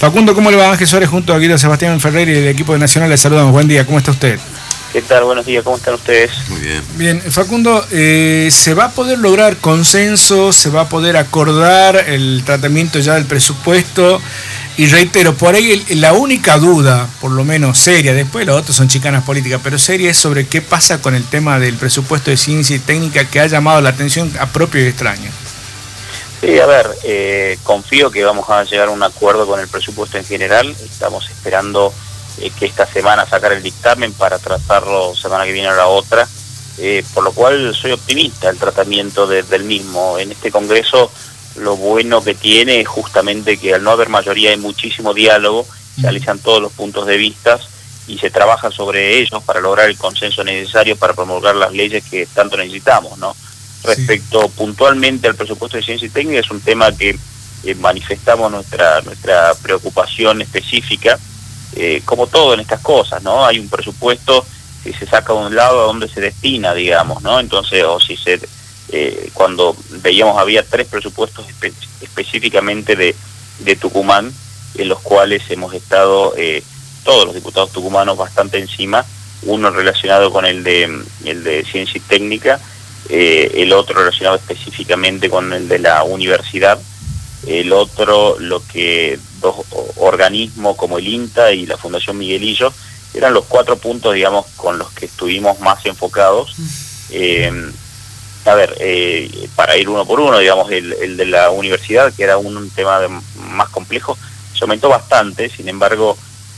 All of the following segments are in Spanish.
Facundo, ¿cómo le va? Ángel Suárez junto a Guido Sebastián Ferrer y el equipo de Nacional. Les saludamos. Buen día, ¿cómo está usted? ¿Qué tal? Buenos días, ¿cómo están ustedes? Muy bien. Bien, Facundo, ¿se va a poder lograr consenso? ¿Se va a poder acordar el tratamiento ya del presupuesto? Y reitero, por ahí la única duda, por lo menos seria, después los otros son chicanas políticas, pero seria es sobre qué pasa con el tema del presupuesto de ciencia y técnica que ha llamado la atención a propio y extraño. Sí, a ver, confío que vamos a llegar a un acuerdo con el presupuesto en general. Estamos esperando que esta semana sacar el dictamen para tratarlo semana que viene o la otra, por lo cual soy optimista el tratamiento del mismo. En este Congreso lo bueno que tiene es justamente que al no haber mayoría hay muchísimo diálogo, se analizan todos los puntos de vista y se trabaja sobre ellos para lograr el consenso necesario para promulgar las leyes que tanto necesitamos, ¿no? Respecto puntualmente al presupuesto de ciencia y técnica, es un tema que manifestamos nuestra preocupación específica, como todo en estas cosas, ¿no? Hay un presupuesto que se saca de un lado a donde se destina, digamos, ¿no? Entonces, o si cuando veíamos había 3 presupuestos específicamente de Tucumán, en los cuales hemos estado todos los diputados tucumanos bastante encima, uno relacionado con el de ciencia y técnica, el otro relacionado específicamente con el de la universidad, el otro dos organismos como el INTA y la Fundación Miguelillo, eran los 4 puntos, digamos, con los que estuvimos más enfocados. Para ir uno por uno, digamos, el de la universidad, que era un tema más complejo, se aumentó bastante, sin embargo,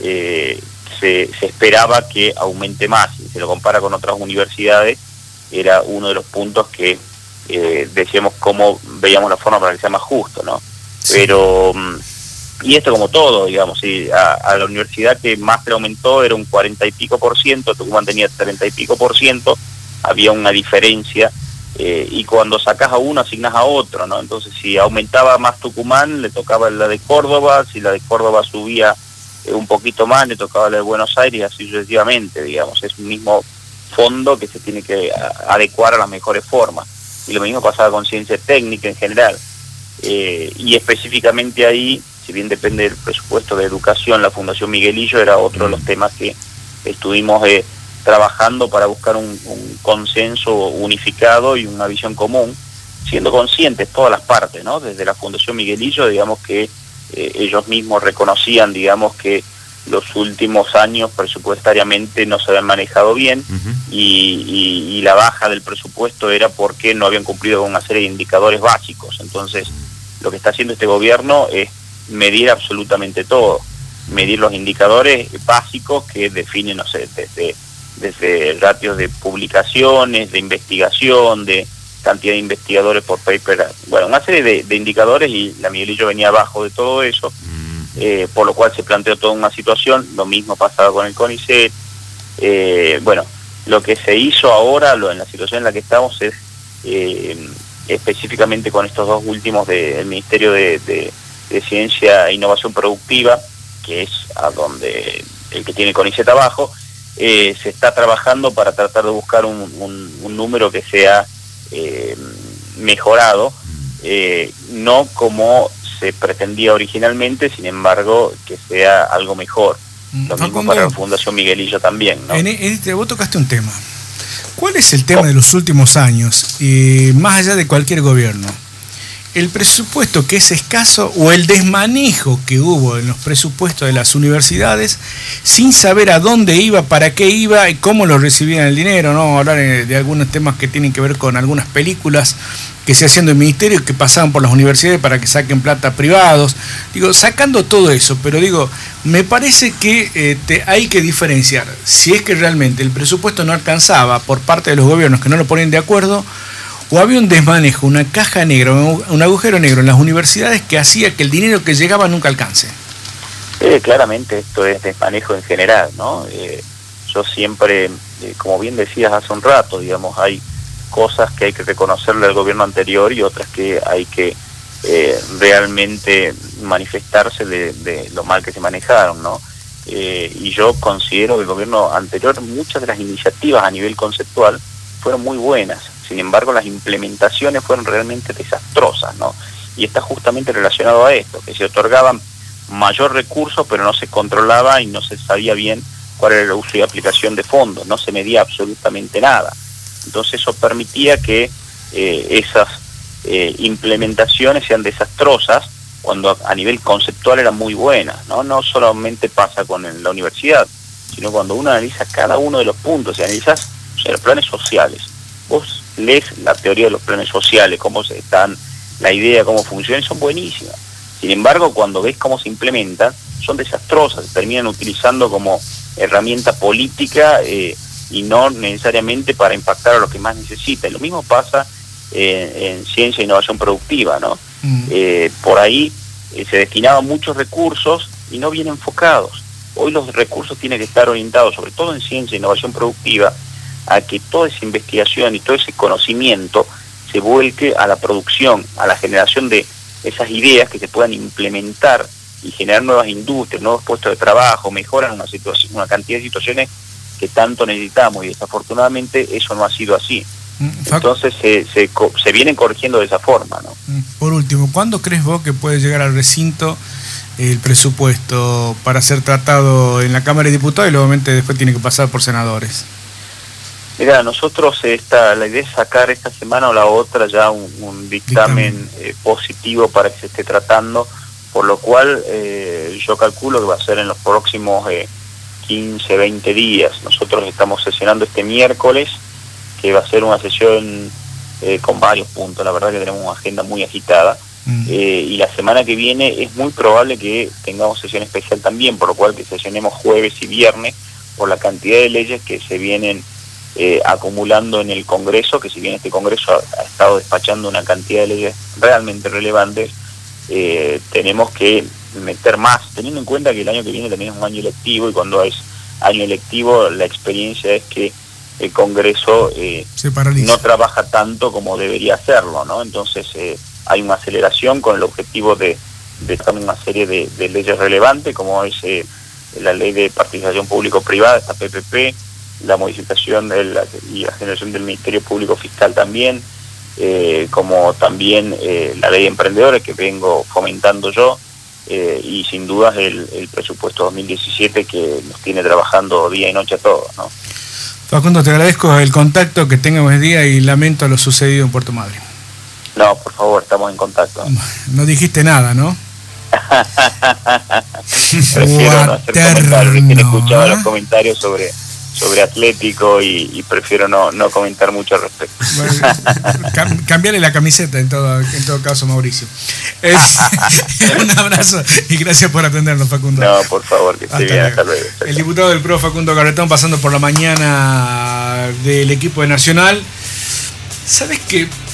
se esperaba que aumente más. Si se lo compara con otras universidades, era uno de los puntos que decíamos cómo veíamos la forma para que sea más justo, ¿no? Pero, y esto como todo, digamos, ¿sí? A la universidad que más le aumentó era un 40 y pico %, Tucumán tenía 30 y pico %, había una diferencia, y cuando sacás a uno asignás a otro, ¿no? Entonces si aumentaba más Tucumán, le tocaba la de Córdoba, si la de Córdoba subía un poquito más, le tocaba la de Buenos Aires, así sucesivamente, digamos, es un mismo fondo que se tiene que adecuar a las mejores formas. Y lo mismo pasaba con ciencia técnica en general. Y específicamente ahí, si bien depende del presupuesto de educación, la Fundación Miguelillo era otro de los temas que estuvimos trabajando para buscar un consenso unificado y una visión común, siendo conscientes todas las partes, ¿no? Desde la Fundación Miguelillo, digamos que ellos mismos reconocían, digamos, que los últimos años presupuestariamente no se habían manejado bien, y la baja del presupuesto era porque no habían cumplido con una serie de indicadores básicos. Entonces, lo que está haciendo este gobierno es medir absolutamente todo, medir los indicadores básicos que definen, no sé, desde ratios de publicaciones, de investigación, de cantidad de investigadores por paper, bueno, una serie de indicadores, y la Miguelillo venía abajo de todo eso, por lo cual se planteó toda una situación. Lo mismo pasaba con el CONICET. Bueno, lo que se hizo ahora, en la situación en la que estamos, es específicamente con estos 2 últimos del Ministerio de Ciencia e Innovación Productiva, que es a donde el que tiene CONICET abajo, se está trabajando para tratar de buscar un número que sea mejorado, no como se pretendía originalmente, sin embargo, que sea algo mejor. Lo mismo para la Fundación Miguelillo también, ¿no? Vos tocaste un tema. ¿Cuál es el tema de los últimos años, más allá de cualquier gobierno? ¿El presupuesto que es escaso o el desmanejo que hubo en los presupuestos de las universidades sin saber a dónde iba, para qué iba y cómo lo recibían el dinero, ¿no? Hablar de algunos temas que tienen que ver con algunas películas que se hacían del ministerio que pasaban por las universidades para que saquen plata privados. Digo, sacando todo eso, pero digo, me parece que hay que diferenciar si es que realmente el presupuesto no alcanzaba por parte de los gobiernos que no lo ponen de acuerdo, o había un desmanejo, una caja negra, un agujero negro en las universidades que hacía que el dinero que llegaba nunca alcance. Claramente esto es desmanejo en general, ¿no? Yo siempre, como bien decías hace un rato, digamos, hay cosas que hay que reconocerle al gobierno anterior y otras que hay que realmente manifestarse de lo mal que se manejaron, ¿no? Y yo considero que el gobierno anterior, muchas de las iniciativas a nivel conceptual fueron muy buenas. Sin embargo, las implementaciones fueron realmente desastrosas, ¿no? Y está justamente relacionado a esto, que se otorgaban mayor recurso, pero no se controlaba y no se sabía bien cuál era el uso y aplicación de fondos, no se medía absolutamente nada. Entonces eso permitía que esas implementaciones sean desastrosas, cuando a nivel conceptual eran muy buenas, ¿no? No solamente pasa con la universidad, sino cuando uno analiza cada uno de los puntos, y analizas, o sea, los planes sociales. Vos lees la teoría de los planes sociales, cómo están, la idea, cómo funcionan, son buenísimas. Sin embargo, cuando ves cómo se implementan, son desastrosas, se terminan utilizando como herramienta política y no necesariamente para impactar a los que más necesitan. Lo mismo pasa en ciencia e innovación productiva, ¿no? Por ahí se destinaban muchos recursos y no bien enfocados. Hoy los recursos tienen que estar orientados, sobre todo en ciencia e innovación productiva, a que toda esa investigación y todo ese conocimiento se vuelque a la producción, a la generación de esas ideas que se puedan implementar y generar nuevas industrias, nuevos puestos de trabajo, mejoran una cantidad de situaciones que tanto necesitamos, y desafortunadamente eso no ha sido así. Entonces se vienen corrigiendo de esa forma, ¿no? Por último, ¿cuándo crees vos que puede llegar al recinto el presupuesto para ser tratado en la Cámara de Diputados y luego después tiene que pasar por senadores? Mira, nosotros la idea es sacar esta semana o la otra ya un dictamen positivo para que se esté tratando, por lo cual yo calculo que va a ser en los próximos 15, 20 días. Nosotros estamos sesionando este miércoles, que va a ser una sesión con varios puntos. La verdad que tenemos una agenda muy agitada, y la semana que viene es muy probable que tengamos sesión especial también, por lo cual que sesionemos jueves y viernes por la cantidad de leyes que se vienen acumulando en el Congreso, que si bien este Congreso ha estado despachando una cantidad de leyes realmente relevantes, tenemos que meter más, teniendo en cuenta que el año que viene también es un año electivo, y cuando es año electivo la experiencia es que el Congreso no trabaja tanto como debería hacerlo, ¿no? Entonces hay una aceleración con el objetivo de también una serie de leyes relevantes, como es la ley de participación público-privada, esta PPP, la modificación y la generación del Ministerio Público Fiscal también, como también la ley de emprendedores que vengo fomentando yo, y sin dudas el presupuesto 2017 que nos tiene trabajando día y noche a todos, ¿no? Facundo, te agradezco el contacto, que tenga buen día y lamento lo sucedido en Puerto Madryn. No, por favor, estamos en contacto. No dijiste nada, ¿no? Prefiero no hacer comentarios. Recién escuchaba los comentarios sobre Atlético y prefiero no comentar mucho al respecto. Bueno, cambiarle la camiseta en todo caso, Mauricio. Un abrazo y gracias por atendernos, Facundo. No, por favor, que esté bien, hasta luego. El diputado del PRO, Facundo Garretón, pasando por la mañana del equipo de Nacional. ¿Sabes qué?